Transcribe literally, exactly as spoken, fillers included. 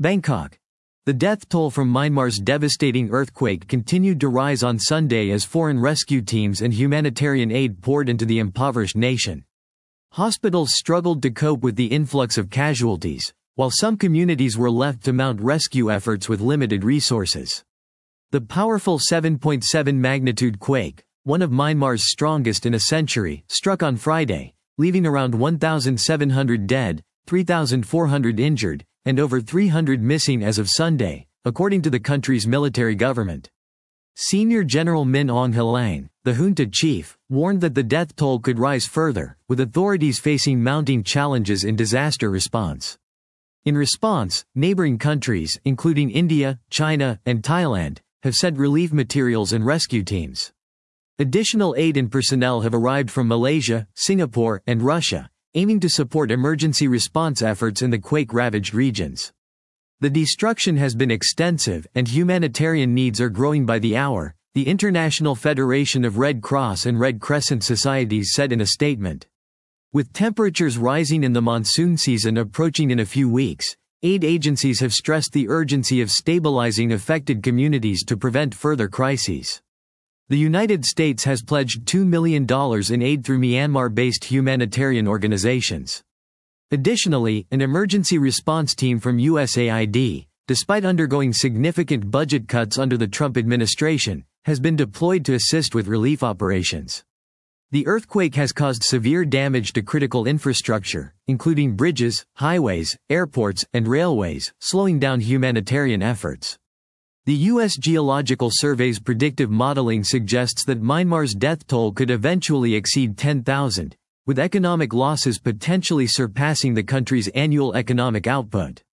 Bangkok. The death toll from Myanmar's devastating earthquake continued to rise on Sunday as foreign rescue teams and humanitarian aid poured into the impoverished nation. Hospitals struggled to cope with the influx of casualties, while some communities were left to mount rescue efforts with limited resources. The powerful seven point seven magnitude quake, one of Myanmar's strongest in a century, struck on Friday, leaving around one thousand seven hundred dead, three thousand four hundred injured, and over three hundred missing as of Sunday, according to the country's military government. Senior General Min Aung Hlaing, the junta chief, warned that the death toll could rise further, with authorities facing mounting challenges in disaster response. In response, neighboring countries, including India, China, and Thailand, have sent relief materials and rescue teams. Additional aid and personnel have arrived from Malaysia, Singapore, and Russia, aiming to support emergency response efforts in the quake-ravaged regions. The destruction has been extensive, and humanitarian needs are growing by the hour, the International Federation of Red Cross and Red Crescent Societies said in a statement. With temperatures rising and the monsoon season approaching in a few weeks, aid agencies have stressed the urgency of stabilizing affected communities to prevent further crises. The United States has pledged two million dollars in aid through Myanmar-based humanitarian organizations. Additionally, an emergency response team from U S A I D, despite undergoing significant budget cuts under the Trump administration, has been deployed to assist with relief operations. The earthquake has caused severe damage to critical infrastructure, including bridges, highways, airports, and railways, slowing down humanitarian efforts. The U S Geological Survey's predictive modeling suggests that Myanmar's death toll could eventually exceed ten thousand, with economic losses potentially surpassing the country's annual economic output.